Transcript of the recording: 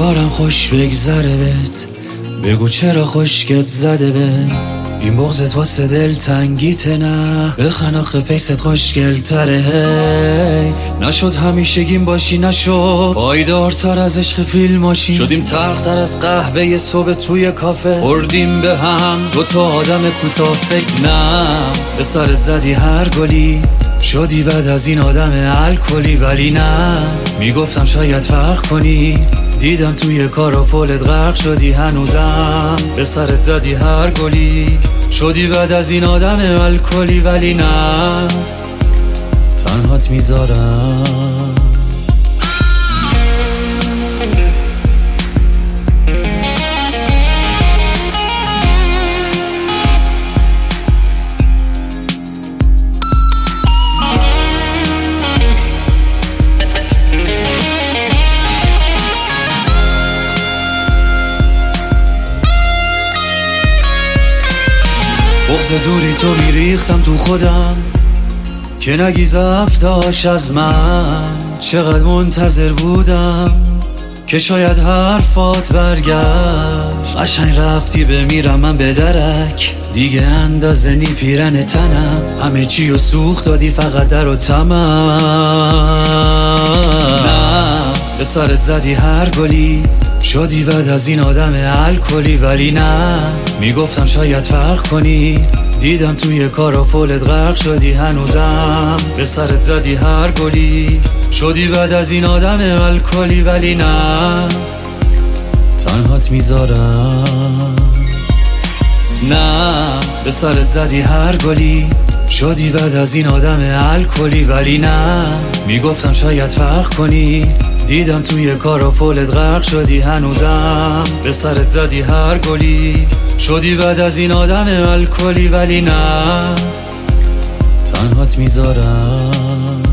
امیدوارم خوش بگذره بهت، بگو چرا خشکت زده به این بغضت واسه دل تنگیته، نه بخن آخه پیست خوشگل تره. حیف نشد همیشگیم باشی، نشد پایدارتر از عشق فیلم ماشین، شدیم تلختر از قهوه صبح توی کافه، خوردیم به هم دوتا آدم کوتاه فکر. نه به سرت زدی هر گلی، شدی بعد از این آدم الکلی، ولی نه میگفتم شاید فرق کنی، دیدم توی کار و فولت غرق شدی هنوزم. به سرت زدی هر گلی، شدی بعد از این آدم الکلی، ولی نه تنهات میذارم. بغض دوری تو میریختم تو خودم که نگی زفتاش از من، چقدر منتظر بودم که شاید حرفات برگشت. قشنگ رفتی بمیرم من به درک، دیگه اندازه نی پیرن تنم، همه چی رو سوخت دادی فقط در و تمام. نه به سرت زدی هر گلی، شدی بعد از این آدم الکلی، ولی نه میگفتم شاید فرق کنی، دیدم توی کار و فولت غرق شدی هنوزم. به سرت زدی هر گلی، شدی بعد از این آدم الکلی، ولی نه تنهات میذارم. نه به سرت زدی هر گلی، شدی بعد از این آدم الکلی، ولی نه میگفتم شاید فرق کنی، دیدم توی کار و فولت غرق شدی هنوزم. به سرت زدی هر گلی، شدی بعد از این آدم الکلی، ولی نه تنهات میذارم.